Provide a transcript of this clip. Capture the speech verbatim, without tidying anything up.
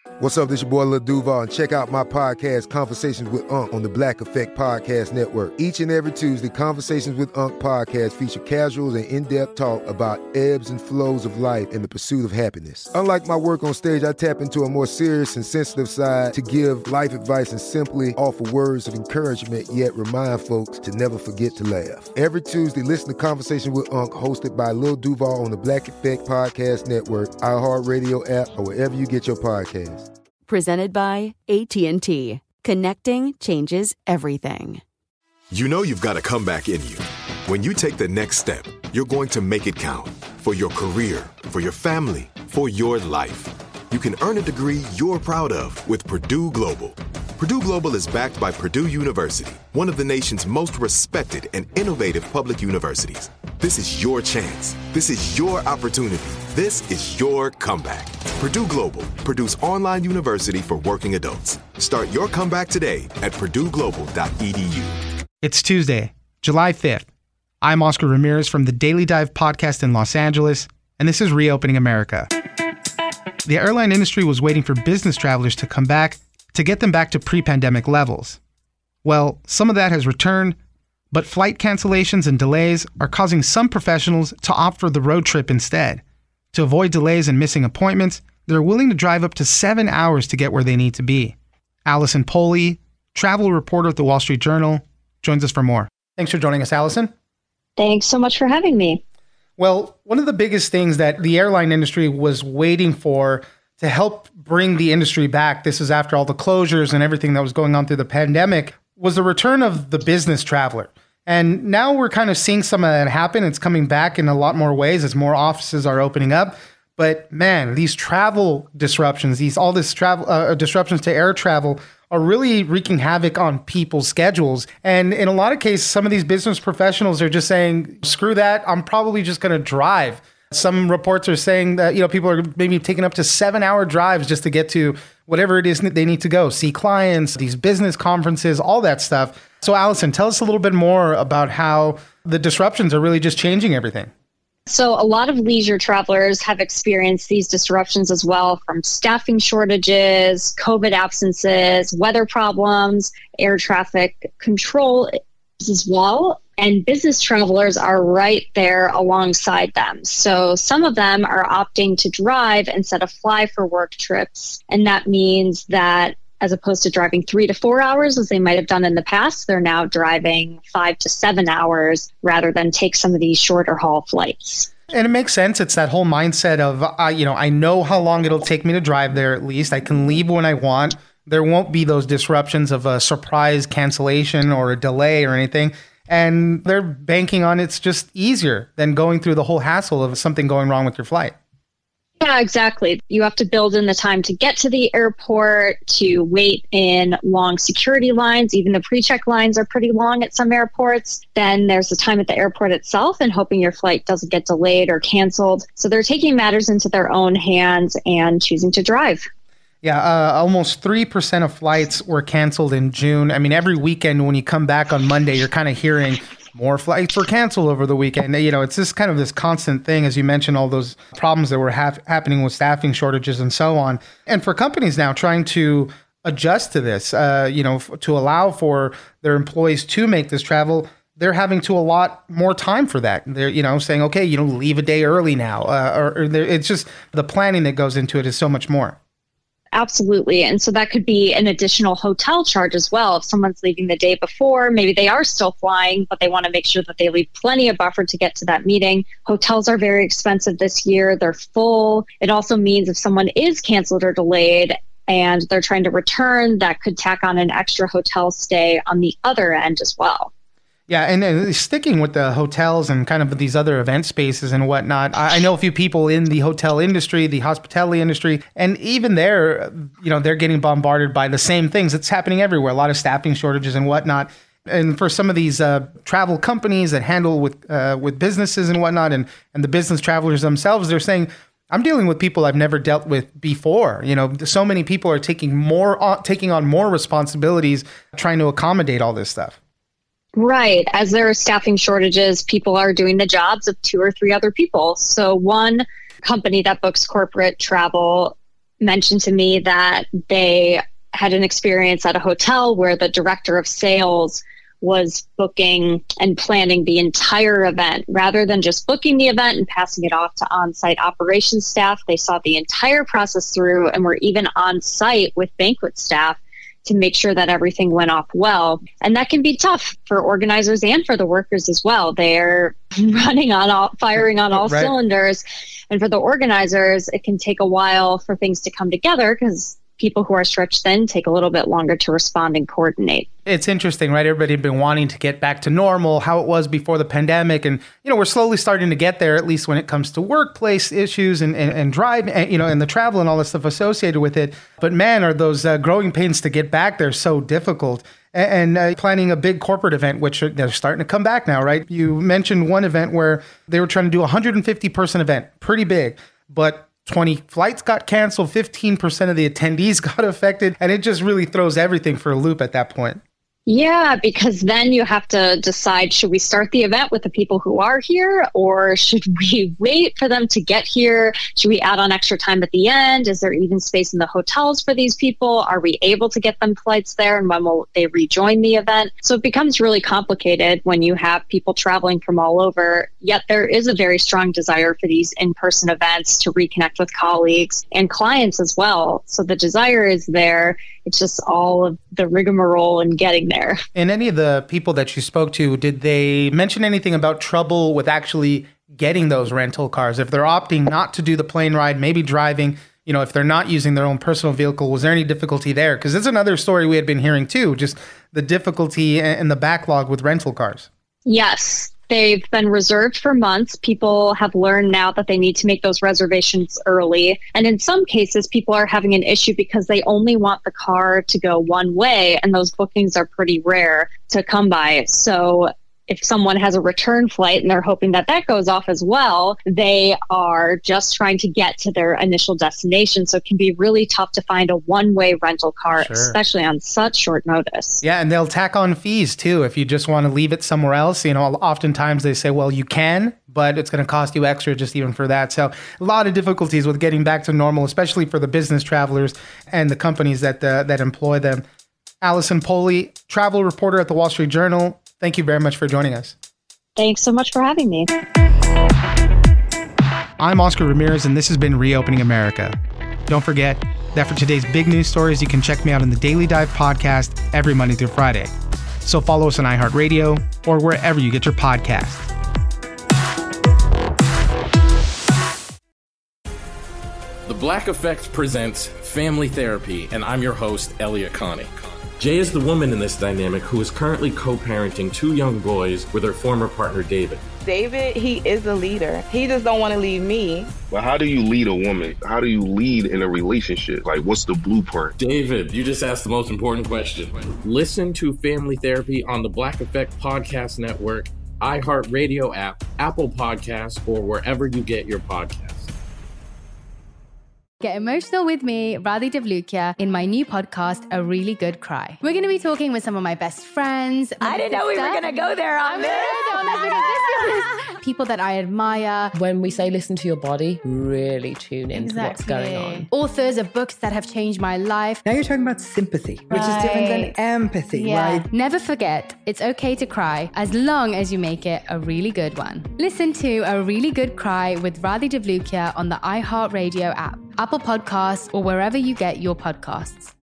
What's up, this your boy Lil Duval, and check out my podcast, Conversations with Unc, on the Black Effect Podcast Network. Each and every Tuesday, Conversations with Unc podcast feature casuals and in-depth talk about ebbs and flows of life and the pursuit of happiness. Unlike my work on stage, I tap into a more serious and sensitive side to give life advice and simply offer words of encouragement, yet remind folks to never forget to laugh. Every Tuesday, listen to Conversations with Unc, hosted by Lil Duval on the Black Effect Podcast Network, iHeartRadio app, or wherever you get your podcasts. Presented by A T and T. Connecting changes everything. You know you've got a comeback in you. When you take the next step, you're going to make it count. For your career, for your family, for your life. You can earn a degree you're proud of with Purdue Global. Purdue Global is backed by Purdue University, one of the nation's most respected and innovative public universities. This is your chance. This is your opportunity. This is your comeback. Purdue Global, Purdue's online university for working adults. Start your comeback today at purdue global dot e d u. It's Tuesday, July fifth. I'm Oscar Ramirez from the Daily Dive podcast in Los Angeles, and this is Reopening America. The airline industry was waiting for business travelers to come back to get them back to pre-pandemic levels. Well, some of that has returned, but flight cancellations and delays are causing some professionals to opt for the road trip instead. To avoid delays and missing appointments, they're willing to drive up to seven hours to get where they need to be. Allison Poley, travel reporter at the Wall Street Journal, joins us for more. Thanks for joining us, Allison. Thanks so much for having me. Well, one of the biggest things that the airline industry was waiting for to help bring the industry back, this is after all the closures and everything that was going on through the pandemic, was the return of the business traveler. And now we're kind of seeing some of that happen. It's coming back in a lot more ways as more offices are opening up. But man, these travel disruptions, these all this travel uh, disruptions to air travel are really wreaking havoc on people's schedules. And in a lot of cases, some of these business professionals are just saying, screw that, I'm probably just going to drive. Some reports are saying that, you know, people are maybe taking up to seven hour drives just to get to whatever it is they need to go, see clients, these business conferences, all that stuff. So Allison, tell us a little bit more about how the disruptions are really just changing everything. So a lot of leisure travelers have experienced these disruptions as well, from staffing shortages, COVID absences, weather problems, air traffic control as well. And business travelers are right there alongside them. So some of them are opting to drive instead of fly for work trips. And that means that as opposed to driving three to four hours, as they might have done in the past, they're now driving five to seven hours rather than take some of these shorter haul flights. And it makes sense. It's that whole mindset of, uh, you know, I know how long it'll take me to drive there at least. I can leave when I want. There won't be those disruptions of a surprise cancellation or a delay or anything. And they're banking on it's just easier than going through the whole hassle of something going wrong with your flight. Yeah, exactly. You have to build in the time to get to the airport, to wait in long security lines. Even the pre-check lines are pretty long at some airports. Then there's the time at the airport itself and hoping your flight doesn't get delayed or canceled. So they're taking matters into their own hands and choosing to drive. Yeah, uh, almost three percent of flights were canceled in June. I mean, every weekend when you come back on Monday, you're kind of hearing more flights were canceled over the weekend. You know, it's just kind of this constant thing, as you mentioned, all those problems that were ha- happening with staffing shortages and so on. And for companies now trying to adjust to this, uh, you know, f- to allow for their employees to make this travel, they're having to allot more time for that. They're, you know, saying, okay, you know, leave a day early now. Uh, or, or it's just the planning that goes into it is so much more. Absolutely. And so that could be an additional hotel charge as well. If someone's leaving the day before, maybe they are still flying, but they want to make sure that they leave plenty of buffer to get to that meeting. Hotels are very expensive this year. They're full. It also means if someone is canceled or delayed and they're trying to return, that could tack on an extra hotel stay on the other end as well. Yeah, and, and sticking with the hotels and kind of these other event spaces and whatnot, I, I know a few people in the hotel industry, the hospitality industry, and even there, you know, they're getting bombarded by the same things. It's happening everywhere, a lot of staffing shortages and whatnot. And for some of these uh, travel companies that handle with uh, with businesses and whatnot, and, and the business travelers themselves, they're saying, I'm dealing with people I've never dealt with before. You know, so many people are taking more on, taking on more responsibilities, trying to accommodate all this stuff. Right. As there are staffing shortages, people are doing the jobs of two or three other people. So one company that books corporate travel mentioned to me that they had an experience at a hotel where the director of sales was booking and planning the entire event. Rather than just booking the event and passing it off to on-site operations staff, they saw the entire process through and were even on site with banquet staff to make sure that everything went off well. And that can be tough for organizers and for the workers as well. They're running on all, firing on all right. cylinders. And for the organizers, it can take a while for things to come together because people who are stretched thin take a little bit longer to respond and coordinate. It's interesting, right? Everybody had been wanting to get back to normal, how it was before the pandemic. And, you know, we're slowly starting to get there, at least when it comes to workplace issues and, and, and drive, and, you know, and the travel and all the stuff associated with it. But man, are those uh, growing pains to get back there so difficult. And, and uh, planning a big corporate event, which are, they're starting to come back now, right? You mentioned one event where they were trying to do a one hundred fifty person event, pretty big, but twenty flights got canceled, fifteen percent of the attendees got affected, and it just really throws everything for a loop at that point. Yeah, because then you have to decide, should we start the event with the people who are here, or should we wait for them to get here? Should we add on extra time at the end? Is there even space in the hotels for these people? Are we able to get them flights there, and when will they rejoin the event? So it becomes really complicated when you have people traveling from all over, yet there is a very strong desire for these in-person events to reconnect with colleagues and clients as well. So the desire is there. It's just all of the rigmarole in getting there. And any of the people that you spoke to, did they mention anything about trouble with actually getting those rental cars? If they're opting not to do the plane ride, maybe driving, you know, if they're not using their own personal vehicle, was there any difficulty there? Because it's another story we had been hearing too, just the difficulty and the backlog with rental cars. Yes. They've been reserved for months. People have learned now that they need to make those reservations early. And in some cases, people are having an issue because they only want the car to go one way, and those bookings are pretty rare to come by. So if someone has a return flight and they're hoping that that goes off as well, they are just trying to get to their initial destination. So it can be really tough to find a one-way rental car, sure. especially on such short notice. Yeah, and they'll tack on fees too if you just want to leave it somewhere else. You know, oftentimes they say, well, you can, but it's going to cost you extra just even for that. So a lot of difficulties with getting back to normal, especially for the business travelers and the companies that uh, that employ them. Allison Poley, travel reporter at the Wall Street Journal. Thank you very much for joining us. Thanks so much for having me. I'm Oscar Ramirez, and this has been Reopening America. Don't forget that for today's big news stories, you can check me out on the Daily Dive podcast every Monday through Friday. So follow us on iHeartRadio or wherever you get your podcasts. The Black Effect presents Family Therapy, and I'm your host, Elliot Connie. Jay is the woman in this dynamic who is currently co-parenting two young boys with her former partner, David. David, he is a leader. He just don't want to leave me. But how do you lead a woman? How do you lead in a relationship? Like, what's the blueprint? David, you just asked the most important question. Listen to Family Therapy on the Black Effect Podcast Network, iHeartRadio app, Apple Podcasts, or wherever you get your podcasts. Get emotional with me, Radhi Devlukia, in my new podcast, A Really Good Cry. We're going to be talking with some of my best friends. I didn't know we were going to go there on this. People that I admire. When we say listen to your body, really tune into exactly. what's going on. Authors of books that have changed my life. Now you're talking about sympathy, which right. is different than empathy, yeah. right? Never forget, it's okay to cry as long as you make it a really good one. Listen to A Really Good Cry with Radhi Devlukia on the iHeartRadio app, Apple Podcasts, or wherever you get your podcasts.